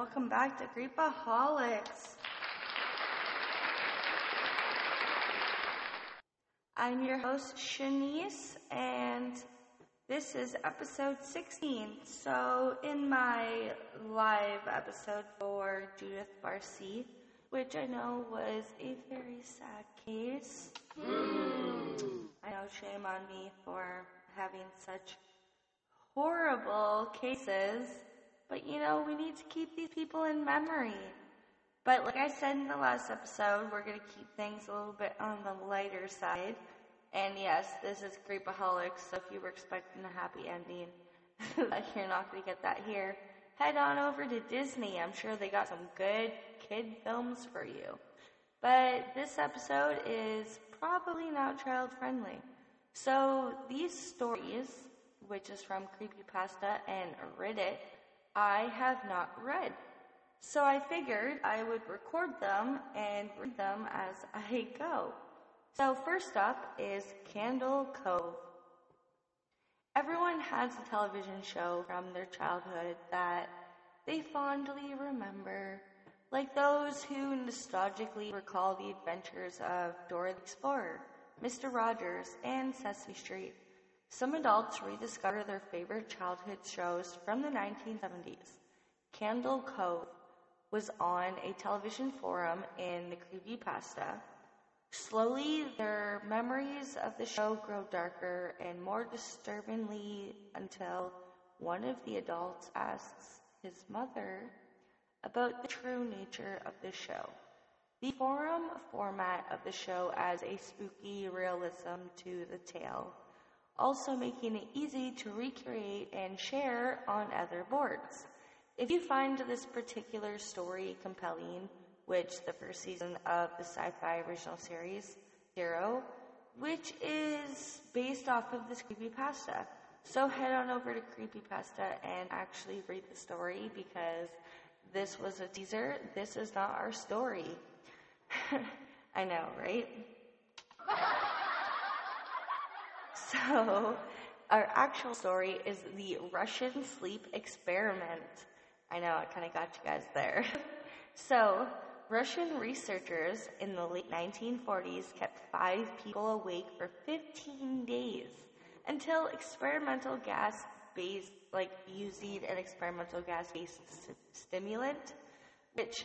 welcome back to Creepaholics. I'm your host, Shanice, and this is episode 16. So, in my live episode for Judith Barcy, which I know was a very sad case, I know, shame on me for having such horrible cases, but we need to keep these people in memory. But like I said in the last episode, we're going to keep things a little bit on the lighter side. And yes, this is Creepaholics, so if you were expecting a happy ending, you're not going to get that here. Head on over to Disney. I'm sure they got some good kid films for you. But this episode is probably not child-friendly. So these stories, which is from Creepypasta and Reddit, I have not read. So I figured I would record them and read them as I go. So first up is Candle Cove. Everyone has a television show from their childhood that they fondly remember, like those who nostalgically recall the adventures of Dora the Explorer, Mr. Rogers, and Sesame Street. Some adults rediscover their favorite childhood shows from the 1970s. Candle Cove was on a television forum in the Creepypasta. Slowly, their memories of the show grow darker and more disturbingly until one of the adults asks his mother about the true nature of the show. The forum format of the show adds a spooky realism to the tale, also making it easy to recreate and share on other boards. If you find this particular story compelling, which the first season of the sci-fi original series, Zero, which is based off of this Creepypasta. So head on over to Creepypasta and actually read the story, because this was a teaser. This is not our story. I know, right? So, our actual story is the Russian sleep experiment. I know, I kind of got you guys there. So, Russian researchers in the late 1940s kept 5 people awake for 15 days until experimental gas-based, using an experimental gas-based stimulant, which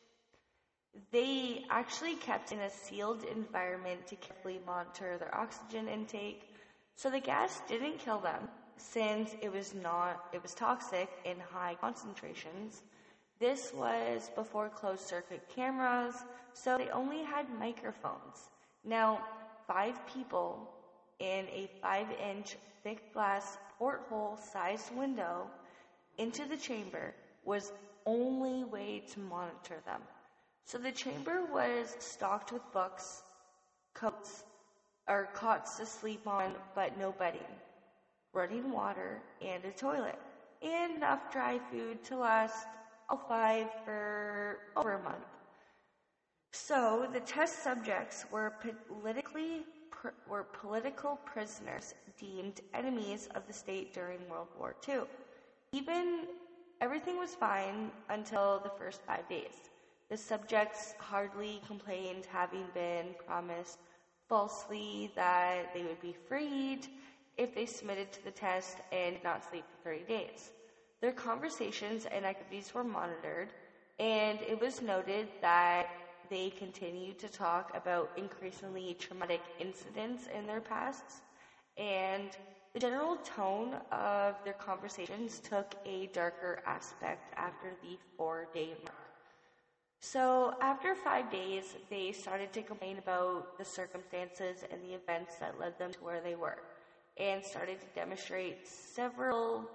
they actually kept in a sealed environment to carefully monitor their oxygen intake. So the gas didn't kill them, since it was toxic in high concentrations. This was before closed-circuit cameras, so they only had microphones. Now, 5 people in a 5-inch thick glass porthole-sized window into the chamber was only way to monitor them. So the chamber was stocked with books, coats to sleep on, but no bedding, running water, and a toilet, and enough dry food to last all 5 for over a month. So the test subjects were political prisoners deemed enemies of the state during World War II. Everything was fine until the first 5 days. The subjects hardly complained, having been promised falsely that they would be freed if they submitted to the test and did not sleep for 30 days. Their conversations and activities were monitored, and it was noted that they continued to talk about increasingly traumatic incidents in their pasts, and the general tone of their conversations took a darker aspect after the 4-day mark. So after 5 days, they started to complain about the circumstances and the events that led them to where they were, and started to demonstrate several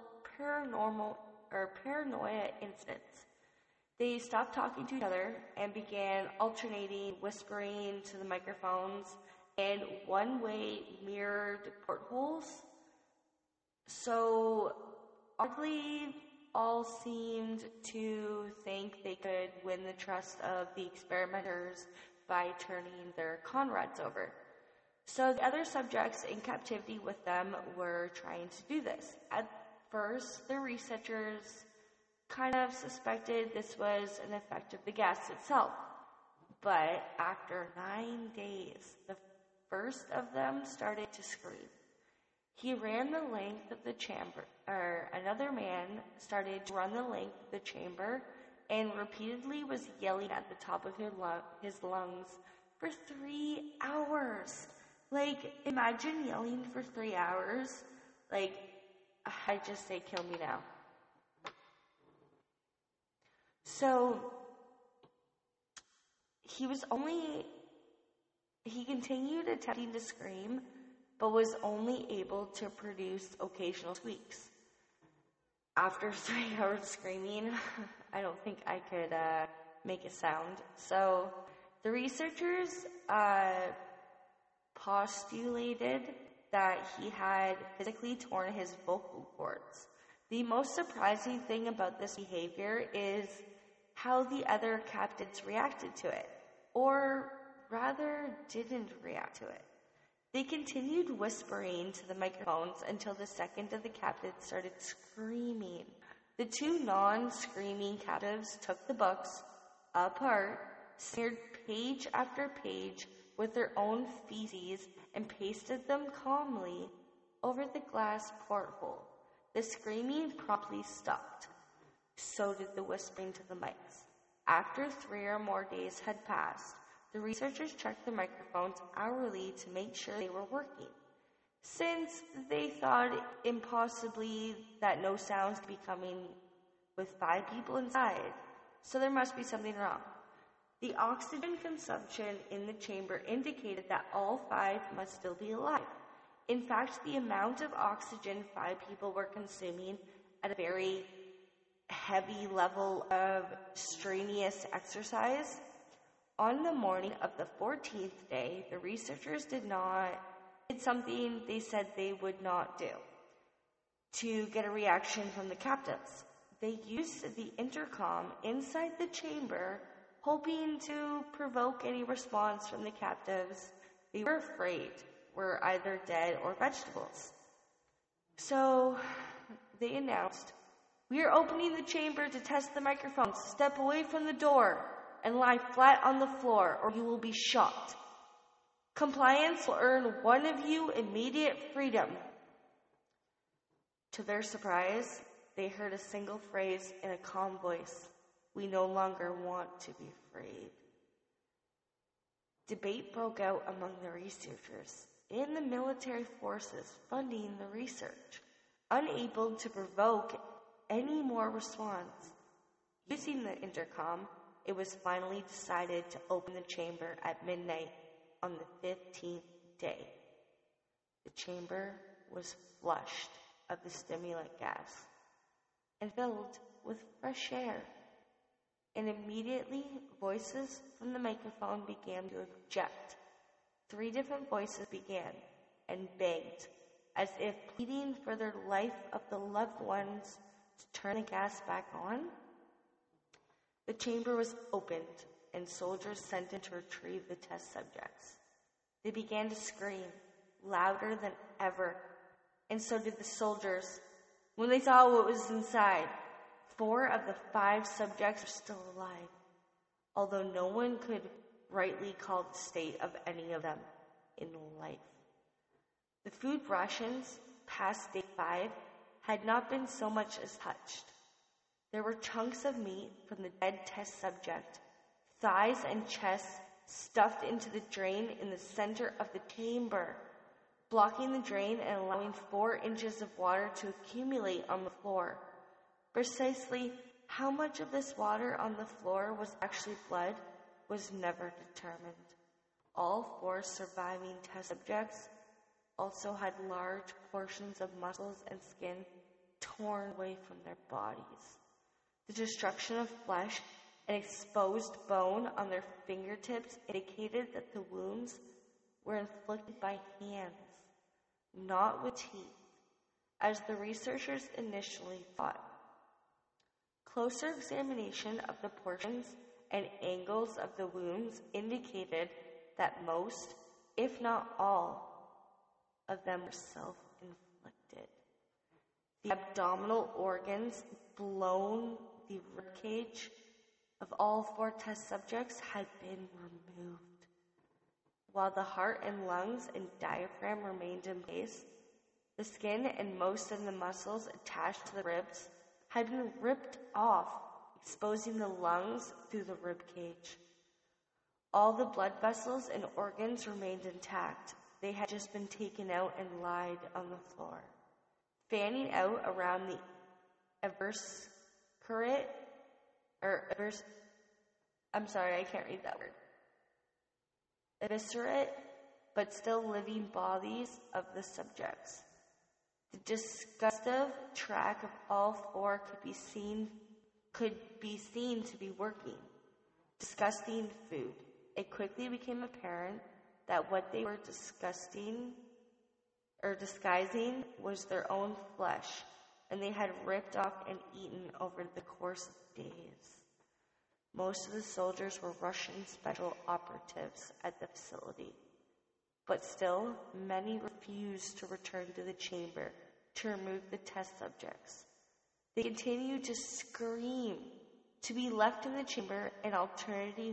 paranoia incidents. They stopped talking to each other and began alternating whispering to the microphones and one-way mirrored portholes. So oddly, all seemed to think they could win the trust of the experimenters by turning their comrades over. So the other subjects in captivity with them were trying to do this. At first, the researchers kind of suspected this was an effect of the gas itself. But after 9 days, the first of them started to scream. He ran the length of the chamber, another man started to run the length of the chamber and repeatedly was yelling at the top of his lungs for 3 hours. Like, imagine yelling for 3 hours. Like, I just say, kill me now. So, he continued attempting to scream, but was only able to produce occasional squeaks. After 3 hours screaming, I don't think I could make a sound. So the researchers postulated that he had physically torn his vocal cords. The most surprising thing about this behavior is how the other captives reacted to it, or rather didn't react to it. They continued whispering to the microphones until the second of the captives started screaming. The two non-screaming captives took the books apart, smeared page after page with their own feces, and pasted them calmly over the glass porthole. The screaming promptly stopped. So did the whispering to the mics. After 3 or more days had passed, the researchers checked the microphones hourly to make sure they were working, since they thought impossibly that no sounds could be coming with 5 people inside, so there must be something wrong. The oxygen consumption in the chamber indicated that all 5 must still be alive. In fact, the amount of oxygen 5 people were consuming at a very heavy level of strenuous exercise. On the morning of the 14th day, the researchers did something they said they would not do to get a reaction from the captives. They used the intercom inside the chamber, hoping to provoke any response from the captives they were afraid were either dead or vegetables. So they announced, "We are opening the chamber to test the microphones. Step away from the door and lie flat on the floor, or you will be shot. Compliance will earn one of you immediate freedom." To their surprise, they heard a single phrase in a calm voice: "We no longer want to be afraid." Debate broke out among the researchers and the military forces funding the research. Unable to provoke any more response, using the intercom, it was finally decided to open the chamber at midnight on the 15th day. The chamber was flushed of the stimulant gas and filled with fresh air. And immediately, voices from the microphone began to object. 3 different voices began and begged, as if pleading for their life of the loved ones, to turn the gas back on. The chamber was opened, and soldiers sent in to retrieve the test subjects. They began to scream, louder than ever, and so did the soldiers when they saw what was inside. 4 of the 5 subjects were still alive, although no one could rightly call the state of any of them in life. The food rations, past day 5, had not been so much as touched. There were chunks of meat from the dead test subject, thighs and chest stuffed into the drain in the center of the chamber, blocking the drain and allowing 4 inches of water to accumulate on the floor. Precisely how much of this water on the floor was actually blood was never determined. All 4 surviving test subjects also had large portions of muscles and skin torn away from their bodies. The destruction of flesh and exposed bone on their fingertips indicated that the wounds were inflicted by hands, not with teeth, as the researchers initially thought. Closer examination of the portions and angles of the wounds indicated that most, if not all, of them were self-inflicted. The abdominal organs blown the ribcage of all 4 test subjects had been removed. While the heart and lungs and diaphragm remained in place, the skin and most of the muscles attached to the ribs had been ripped off, exposing the lungs through the rib cage. All the blood vessels and organs remained intact. They had just been taken out and lied on the floor. Fanning out around the eviscerate, but still living bodies of the subjects. The digestive tract of all 4 could be seen to be working. Disgusting food. It quickly became apparent that what they were disguising was their own flesh, and they had ripped off and eaten over the course of days. Most of the soldiers were Russian special operatives at the facility, but still, many refused to return to the chamber to remove the test subjects. They continued to scream to be left in the chamber an alternative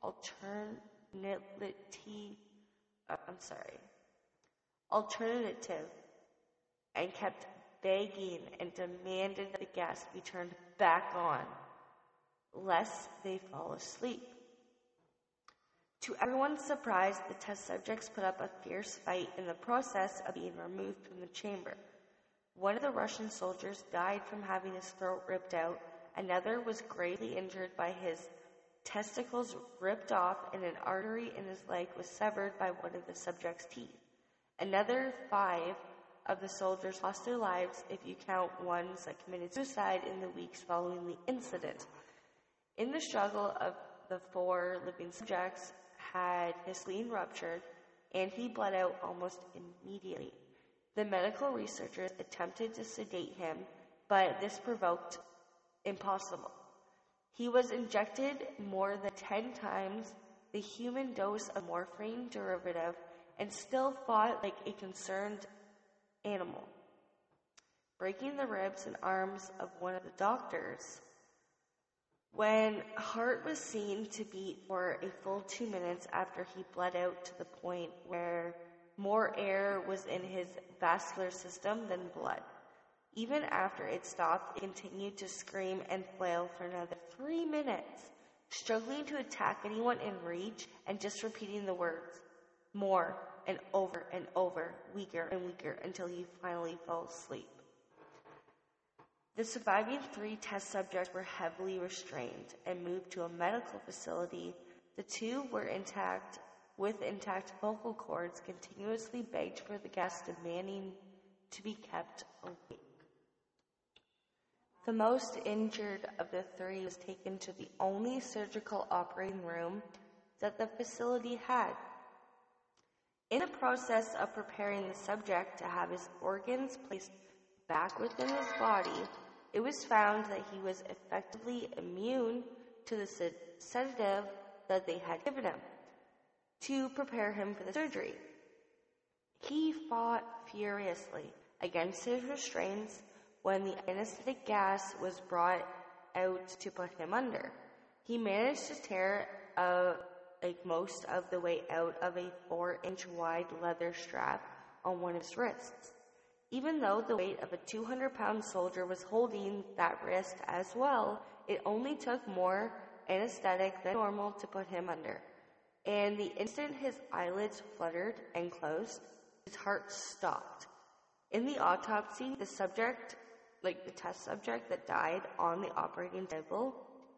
and kept begging and demanded that the gas be turned back on, lest they fall asleep. To everyone's surprise, the test subjects put up a fierce fight in the process of being removed from the chamber. One of the Russian soldiers died from having his throat ripped out. Another was gravely injured by his testicles ripped off, and an artery in his leg was severed by one of the subject's teeth. Another 5 of the soldiers lost their lives, if you count ones that committed suicide in the weeks following the incident. In the struggle of the 4 living subjects had his spleen ruptured, and he bled out almost immediately. The medical researchers attempted to sedate him, but this provoked impossible. He was injected more than 10 times the human dose of morphine derivative and still fought like a concerned animal, breaking the ribs and arms of one of the doctors. When heart was seen to beat for a full 2 minutes after he bled out to the point where more air was in his vascular system than blood. Even after it stopped, it continued to scream and flail for another 3 minutes, struggling to attack anyone in reach and just repeating the words, more and over, weaker and weaker, until he finally fell asleep. The surviving 3 test subjects were heavily restrained and moved to a medical facility. The 2 were intact, with intact vocal cords, continuously begged for the gas, demanding to be kept awake. The most injured of the 3 was taken to the only surgical operating room that the facility had. In the process of preparing the subject to have his organs placed back within his body, it was found that he was effectively immune to the sedative that they had given him to prepare him for the surgery. He fought furiously against his restraints when the anesthetic gas was brought out to put him under. He managed to tear most of the way out of a 4-inch wide leather strap on one of his wrists. Even though the weight of a 200-pound soldier was holding that wrist as well, it only took more anesthetic than normal to put him under. And the instant his eyelids fluttered and closed, his heart stopped. In the autopsy, the test subject that died on the operating table,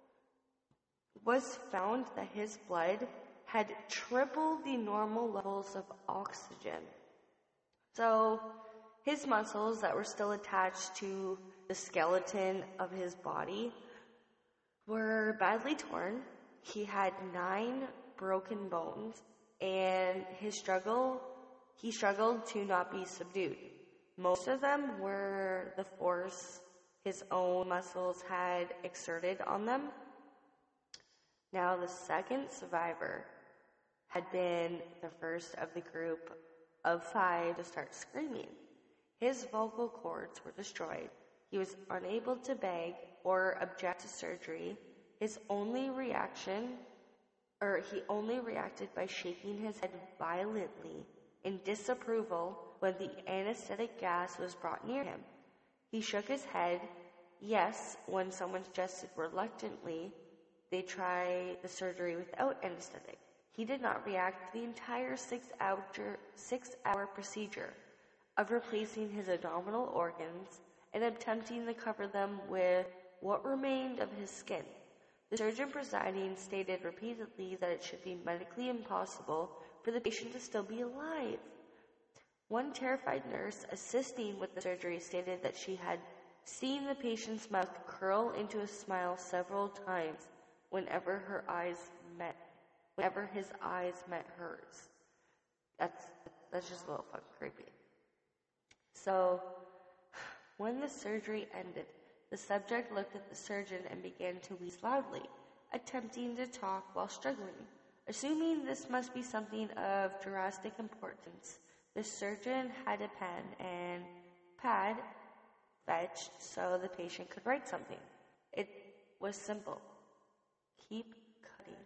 was found that his blood had tripled the normal levels of oxygen. So his muscles that were still attached to the skeleton of his body were badly torn. He had 9 broken bones, and he struggled to not be subdued. Most of them were the force his own muscles had exerted on them. Now, the second survivor had been the first of the group of 5 to start screaming. His vocal cords were destroyed. He was unable to beg or object to surgery, he only reacted by shaking his head violently in disapproval when the anesthetic gas was brought near him. He shook his head, yes, when someone suggested reluctantly they try the surgery without anesthetic. He did not react to the entire 6-hour procedure of replacing his abdominal organs and attempting to cover them with what remained of his skin. The surgeon presiding stated repeatedly that it should be medically impossible for the patient to still be alive. One terrified nurse assisting with the surgery stated that she had seen the patient's mouth curl into a smile several times whenever his eyes met hers. That's just a little fucking creepy. So, when the surgery ended, the subject looked at the surgeon and began to wheeze loudly, attempting to talk while struggling. Assuming this must be something of drastic importance, the surgeon had a pen and pad fetched so the patient could write something. It was simple. Keep cutting.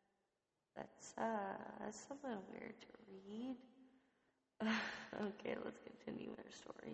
That's something weird to read. Okay, let's continue our story.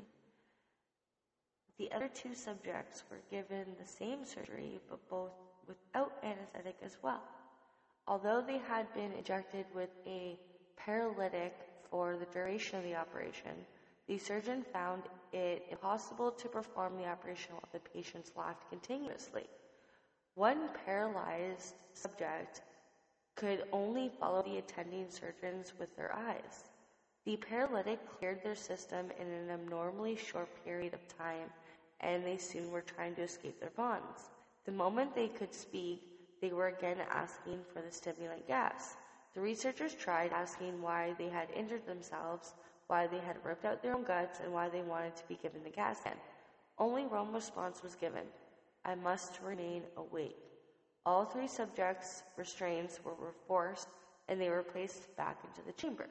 The other two subjects were given the same surgery, but both without anesthetic as well. Although they had been injected with a paralytic for the duration of the operation, the surgeon found it impossible to perform the operation while the patients laughed continuously. One paralyzed subject could only follow the attending surgeons with their eyes. The paralytic cleared their system in an abnormally short period of time, and they soon were trying to escape their bonds. The moment they could speak, they were again asking for the stimulant gas. The researchers tried asking why they had injured themselves, why they had ripped out their own guts, and why they wanted to be given the gas again. Only one response was given: I must remain awake. All three subjects' restraints were forced, and they were placed back into the chamber.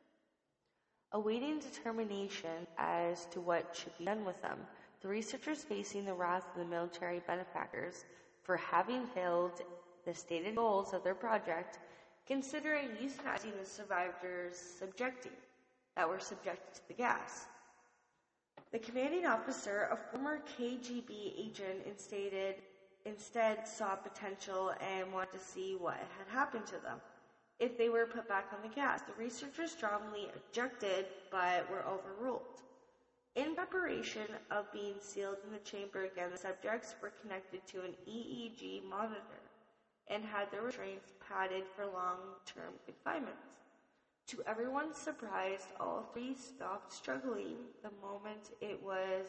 Awaiting determination as to what should be done with them, the researchers, facing the wrath of the military benefactors for having failed the stated goals of their project, considering euthanizing the survivors that were subjected to the gas. The commanding officer, a former KGB agent, instead saw potential and wanted to see what had happened to them if they were put back on the gas. The researchers strongly objected, but were overruled. In preparation of being sealed in the chamber again, the subjects were connected to an EEG monitor and had their restraints padded for long-term confinement. To everyone's surprise, all three stopped struggling the moment it was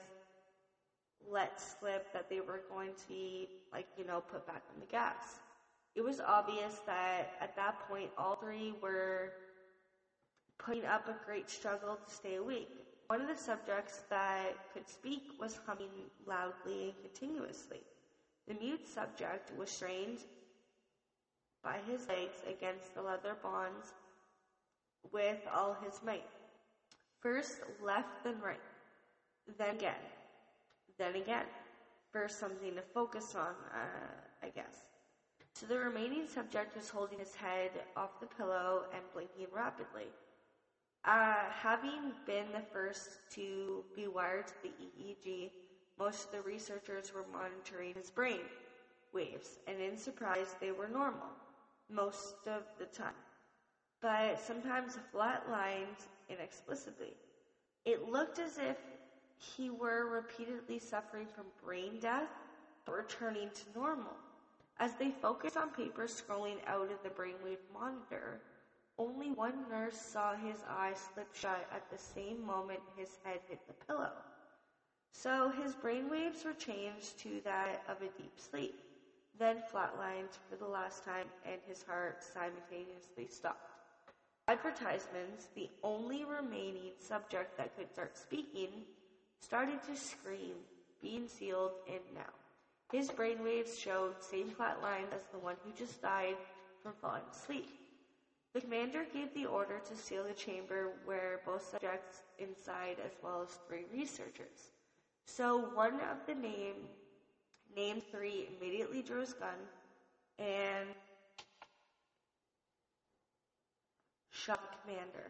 let slip that they were going to be, put back on the gas. It was obvious that at that point, all three were putting up a great struggle to stay awake. One of the subjects that could speak was humming loudly and continuously. The mute subject was strained by his legs against the leather bonds with all his might. First left, then right, then again. First something to focus on, I guess. So the remaining subject was holding his head off the pillow and blinking rapidly. Having been the first to be wired to the EEG, most of the researchers were monitoring his brain waves, and in surprise, they were normal most of the time, but sometimes flatlined inexplicably. It looked as if he were repeatedly suffering from brain death, but returning to normal. As they focused on papers scrolling out of the brainwave monitor, only one nurse saw his eyes slip shut at the same moment his head hit the pillow. So his brainwaves were changed to that of a deep sleep, then flatlined for the last time, and his heart simultaneously stopped. Advertisements, the only remaining subject that could start speaking, started to scream, being sealed in now. His brainwaves showed same flat lines as the one who just died from falling asleep. The commander gave the order to seal the chamber where both subjects inside as well as three researchers. So one of the named Named 3 immediately drew his gun and shot the commander.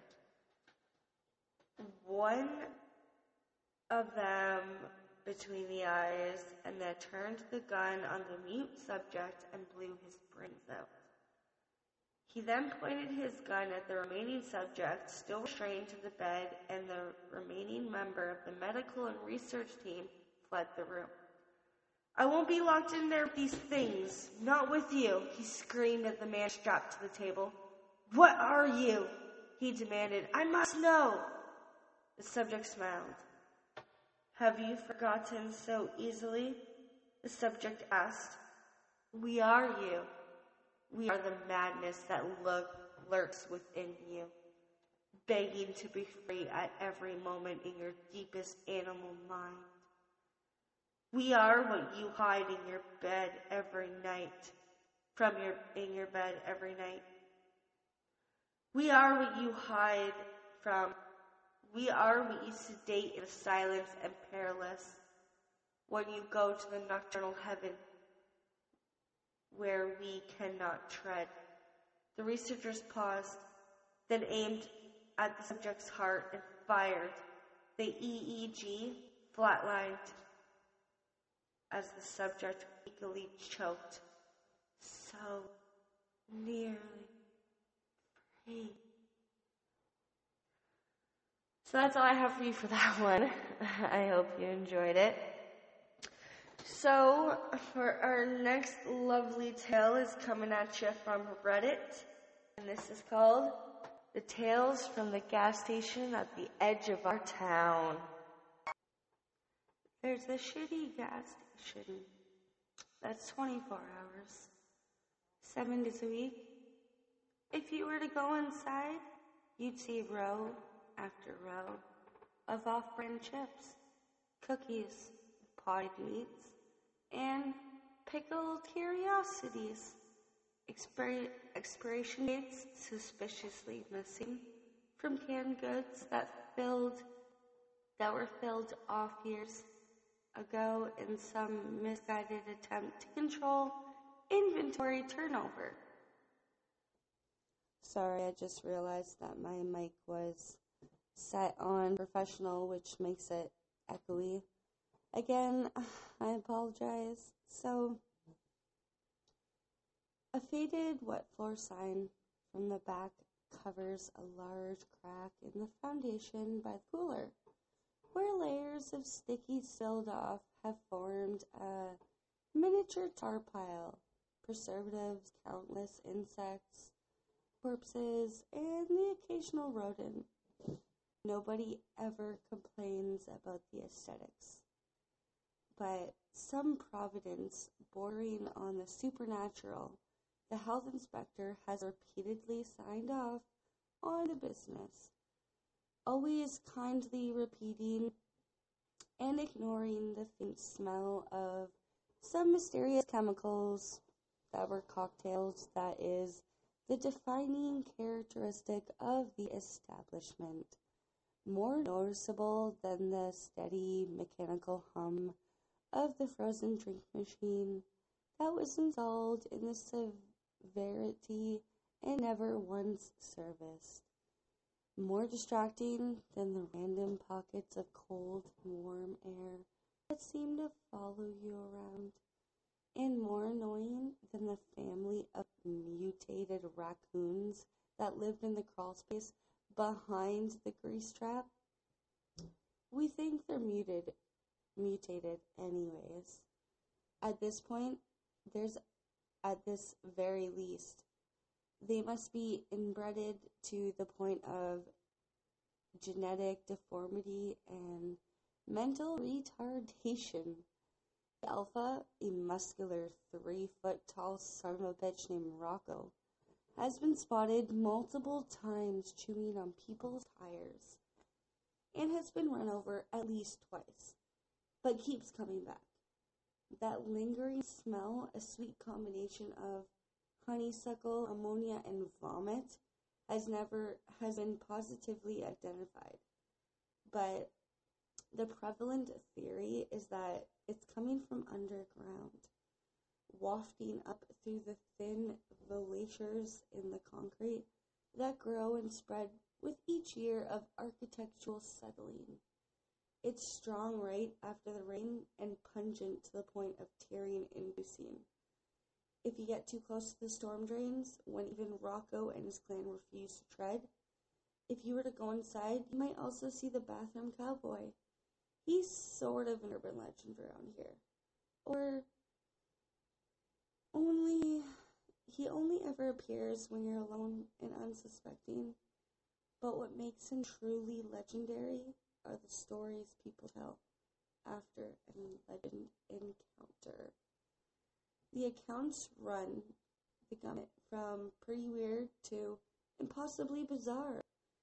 One of them between the eyes and then turned the gun on the mute subject and blew his brains out. He then pointed his gun at the remaining subject, still restrained to the bed, and the remaining member of the medical and research team fled the room. "I won't be locked in there with these things. Not with you," he screamed at the man strapped to the table. "What are you?" he demanded. "I must know." The subject smiled. "Have you forgotten so easily?" the subject asked. "We are you. We are the madness that lurks within you, begging to be free at every moment in your deepest animal mind. We are what you hide in your bed every night, in your bed every night. We are what you hide from. We are what you sedate in silence and perilous when you go to the nocturnal heaven where we cannot tread." The researchers paused, then aimed at the subject's heart and fired. The EEG flatlined as the subject weakly choked. "So nearly free." So that's all I have for you for that one. I hope you enjoyed it. So for our next lovely tale is coming at you from Reddit. And this is called "The Tales from the Gas Station at the Edge of Our Town." There's a shitty gas station that's 24 hours, 7 days a week. If you were to go inside, you'd see row after row of off-brand chips, cookies, potted meats, and pickled curiosities. Expiration dates suspiciously missing from canned goods that were filled off years ago in some misguided attempt to control inventory turnover. Sorry, I just realized that my mic was set on professional, which makes it echoey. Again, I apologize. So, a faded wet floor sign from the back covers a large crack in the foundation by the cooler, where layers of sticky sealed off have formed a miniature tar pile, preservatives, countless insects, corpses, and the occasional rodent. Nobody ever complains about the aesthetics, but some providence bordering on the supernatural, the health inspector has repeatedly signed off on the business, always kindly repeating and ignoring the faint smell of some mysterious chemicals that were cocktails that is the defining characteristic of the establishment, more noticeable than the steady mechanical hum of the frozen drink machine that was installed in the severity and never once serviced. More distracting than the random pockets of cold, warm air that seem to follow you around, and more annoying than the family of mutated raccoons that lived in the crawl space behind the grease trap. We think they're mutated anyways. At this point, at this very least, they must be inbred to the point of genetic deformity and mental retardation. Alpha, a muscular 3-foot-tall son of a bitch named Rocco, has been spotted multiple times chewing on people's tires and has been run over at least twice, but keeps coming back. That lingering smell, a sweet combination of honeysuckle, ammonia, and vomit, has been positively identified. But The prevalent theory is that it's coming from underground, wafting up through the thin volutures in the concrete that grow and spread with each year of architectural settling. It's strong right after the rain and pungent to the point of tearing-inducing. If you get too close to the storm drains, when even Rocco and his clan refuse to tread, if you were to go inside, you might also see the bathroom cowboy. He's sort of an urban legend around here. Or he only ever appears when you're alone and unsuspecting. But what makes him truly legendary are the stories people tell after an legend encounter. The accounts run the gamut from pretty weird to impossibly bizarre.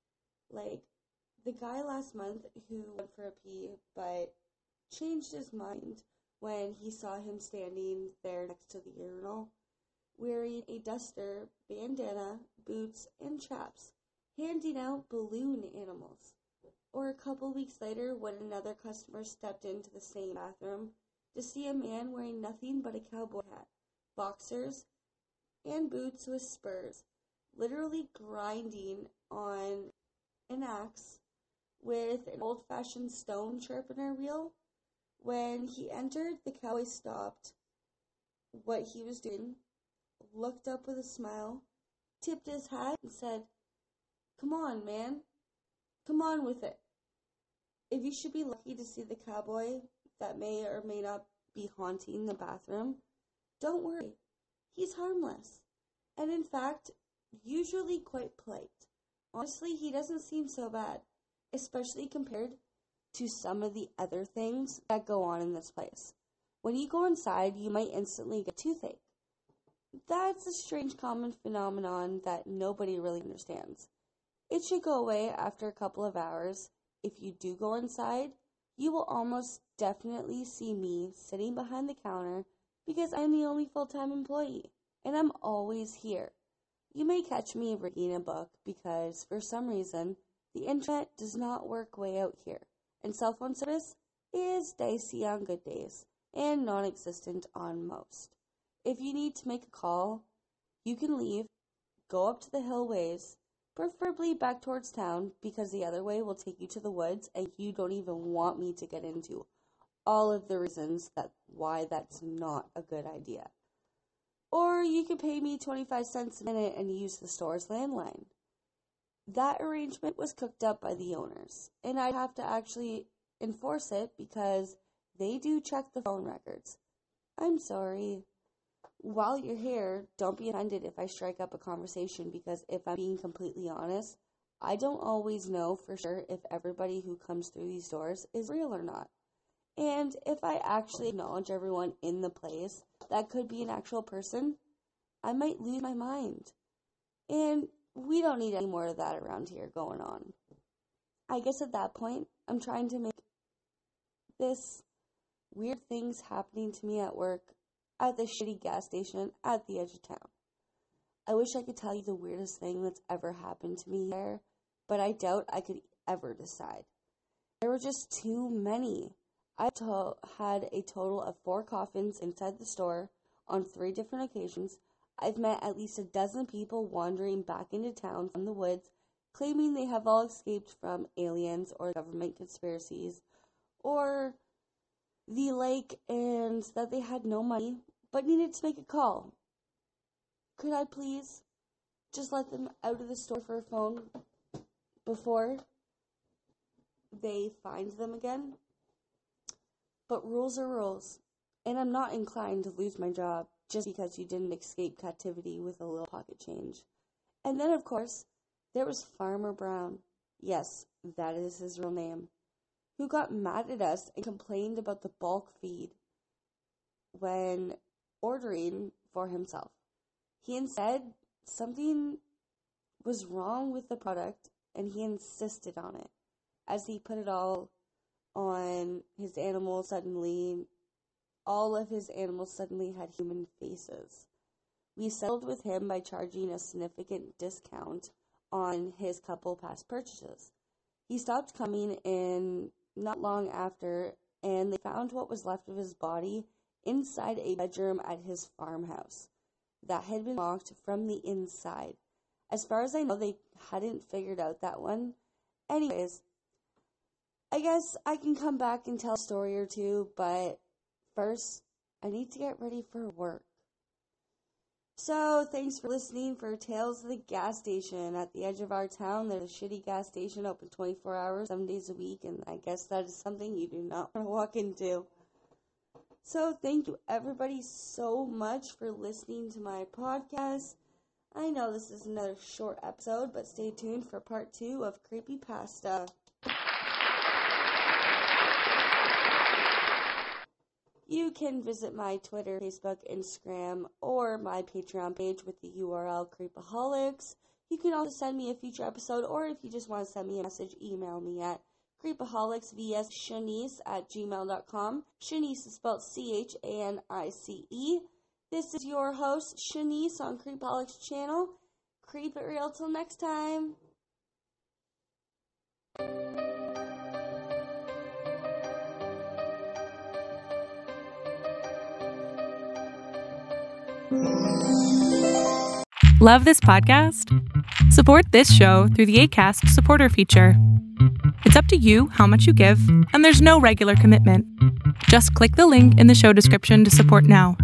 Like the guy last month who went for a pee but changed his mind when he saw him standing there next to the urinal, wearing a duster, bandana, boots, and chaps, handing out balloon animals. Or a couple weeks later when another customer stepped into the same bathroom to see a man wearing nothing but a cowboy hat, boxers, and boots with spurs, literally grinding on an axe with an old-fashioned stone sharpener wheel. When he entered, the cowboy stopped what he was doing, looked up with a smile, tipped his hat, and said, "Come on, man. Come on with it." If you should be lucky to see the cowboy that may or may not be haunting the bathroom, don't worry. He's harmless. And in fact, usually quite polite. Honestly, he doesn't seem so bad, especially compared to some of the other things that go on in this place. When you go inside, you might instantly get toothache. That's a strange common phenomenon that nobody really understands. It should go away after a couple of hours. If you do go inside, you will almost definitely see me sitting behind the counter because I'm the only full-time employee, and I'm always here. You may catch me reading a book because, for some reason, the internet does not work way out here, and cell phone service is dicey on good days and non-existent on most. If you need to make a call, you can leave, go up to the hill ways, preferably back towards town because the other way will take you to the woods and you don't even want me to get into all of the reasons why that's not a good idea. Or you could pay me 25 cents a minute and use the store's landline. That arrangement was cooked up by the owners, and I'd have to actually enforce it because they do check the phone records. I'm sorry. While you're here, don't be offended if I strike up a conversation because if I'm being completely honest, I don't always know for sure if everybody who comes through these doors is real or not. And if I actually acknowledge everyone in the place that could be an actual person, I might lose my mind. And we don't need any more of that around here going on. I guess at that point, I'm trying to make this weird things happening to me at work at the shitty gas station at the edge of town. I wish I could tell you the weirdest thing that's ever happened to me there, but I doubt I could ever decide. There were just too many. I had a total of 4 coffins inside the store on 3 different occasions. I've met at least a dozen people wandering back into town from the woods, claiming they have all escaped from aliens or government conspiracies, or the like, and that they had no money, but needed to make a call. Could I please just let them out of the store for a phone before they find them again? But rules are rules, and I'm not inclined to lose my job just because you didn't escape captivity with a little pocket change. And then, of course, there was Farmer Brown. Yes, that is his real name, who got mad at us and complained about the bulk feed when ordering for himself. He instead something was wrong with the product and he insisted on it. As he put it all on his animals suddenly, all of his animals suddenly had human faces. We settled with him by charging a significant discount on his couple past purchases. He stopped coming in not long after, and they found what was left of his body inside a bedroom at his farmhouse that had been locked from the inside. As far as I know, they hadn't figured out that one. Anyways, I guess I can come back and tell a story or two, but first, I need to get ready for work. So, thanks for listening for Tales of the Gas Station. At the edge of our town, there's a shitty gas station open 24 hours, 7 days a week, and I guess that is something you do not want to walk into. So, thank you everybody so much for listening to my podcast. I know this is another short episode, but stay tuned for part 2 of Creepypasta. You can visit my Twitter, Facebook, Instagram, or my Patreon page with the URL Creepaholics. You can also send me a future episode, or if you just want to send me a message, email me at creepaholicsvsshanice@gmail.com. Shanice is spelled Chanice. This is your host, Shanice, on Creepaholics channel. Creep it real till next time. Love this podcast? Support this show through the Acast supporter feature. It's up to you how much you give, and there's no regular commitment. Just click the link in the show description to support now.